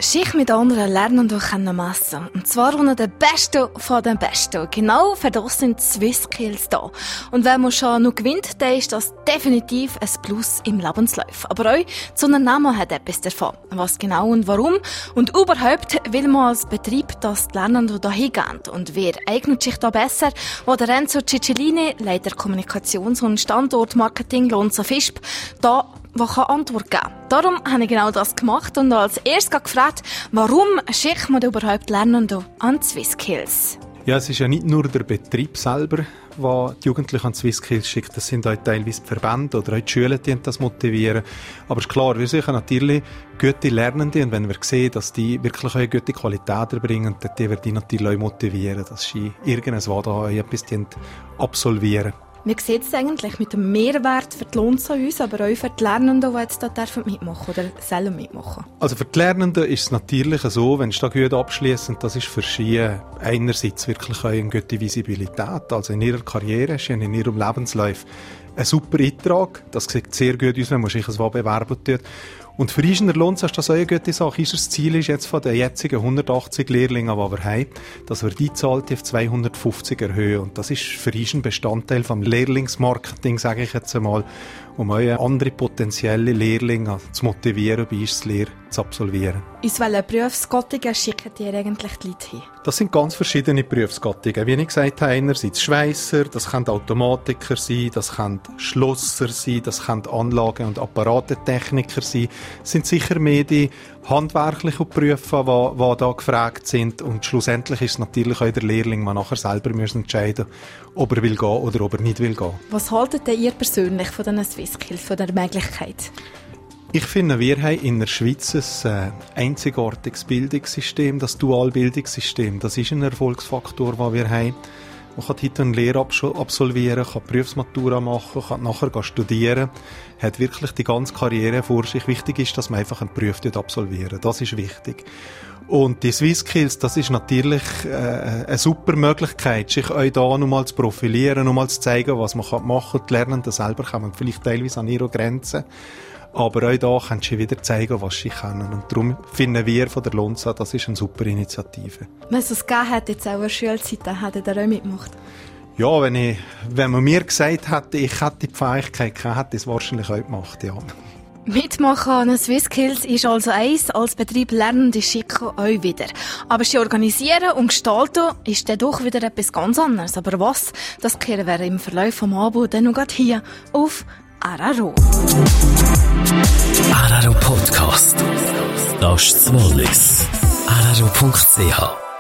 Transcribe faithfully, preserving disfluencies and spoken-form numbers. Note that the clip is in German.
sich mit anderen Lernenden messen. Und zwar unter den Besten von den Besten. Genau für das sind Swisskills da. Und wenn man schon noch gewinnt, dann ist das definitiv ein Plus im Lebenslauf. Aber auch so ein Name hat etwas davon. Was genau und warum. Und überhaupt will man als Betrieb, dass die Lernenden da hingehen. Und wer eignet sich da besser? Oder Renzo Cicciolini, Leiter Kommunikations- und Standortmarketing Lonza Fisp, da die kann Antwort geben. Darum habe ich genau das gemacht und als erstes gefragt, warum schickt man überhaupt Lernende an Swisskills? Ja, es ist ja nicht nur der Betrieb selber, der die Jugendlichen an Swisskills schickt. Das sind auch teilweise die Verbände oder auch die Schulen, die das motivieren. Aber es ist klar, wir suchen natürlich gute Lernende und wenn wir sehen, dass die wirklich eine gute Qualität erbringen, dann werden wir die natürlich auch motivieren, dass sie irgendwas da etwas absolvieren. Wie sieht es eigentlich mit dem Mehrwert für die Lonza uns, aber auch für die Lernenden, die jetzt da mitmachen oder selber mitmachen? Also für die Lernenden ist es natürlich so, wenn sie da gut abschließen, das ist für sie einerseits wirklich eine gute Visibilität. Also in ihrer Karriere, in ihrem Lebenslauf ein super Eintrag. Das sieht sehr gut aus, wenn man sich was bewerben tut. Und für uns in der Lonza ist das auch eine gute Sache. Unser Ziel ist jetzt von den jetzigen hundertachtzig Lehrlingen, die wir haben, dass wir die Zahl auf zweihundertfünfzig erhöhen. Und das ist für uns ein Bestandteil vom Lehrlingsmarketing, sage ich jetzt einmal, um auch andere potenzielle Lehrlinge zu motivieren, bei uns die Lehre zu absolvieren. Aus welchen Berufsgattungen schicken ihr eigentlich die Leute hin? Das sind ganz verschiedene Berufsgattungen. Wie ich gesagt habe, einerseits Schweisser, das können Automatiker sein, das können Schlosser sein, das können Anlagen- und Apparatetechniker sein. Es sind sicher mehr die handwerklichen Berufe, die, die da gefragt sind. Und schlussendlich ist es natürlich auch der Lehrling, der nachher selber entscheiden muss, ob er will gehen oder ob er nicht will gehen. Was haltet ihr persönlich von diesen Swisskills, von der Möglichkeit? Ich finde, wir haben in der Schweiz ein einzigartiges Bildungssystem, das Dualbildungssystem. Das ist ein Erfolgsfaktor, den wir haben. Man kann heute eine Lehre absolvieren, kann Berufsmatura machen, kann nachher studieren, hat wirklich die ganze Karriere vor sich. Wichtig ist, dass man einfach einen Beruf absolvieren. Das ist wichtig. Und die Swisskills, das ist natürlich äh, eine super Möglichkeit, sich auch da nochmal zu profilieren, nochmal zu zeigen, was man machen kann. Die Lernenden selber kommen vielleicht teilweise an ihre Grenzen. Aber auch da können sie wieder zeigen, was sie können. Und darum finden wir von der Lonza, das ist eine super Initiative. Wenn es es gegeben hätte, jetzt auch in der Schulzeit, dann hätte ihr auch mitgemacht? Ja, wenn, ich, wenn man mir gesagt hätte, ich hätte die Fähigkeit gehabt, hätte ich es wahrscheinlich auch gemacht, ja. Mitmachen an den Swisskills ist also eins, als Betrieb Lernende schicken auch wieder. Aber sie organisieren und gestalten ist dann doch wieder etwas ganz anderes. Aber was, das kehren wir im Verlauf des Abends dann noch hier auf Araro. Araro Podcast. Das ist Wallis. araro punkt c h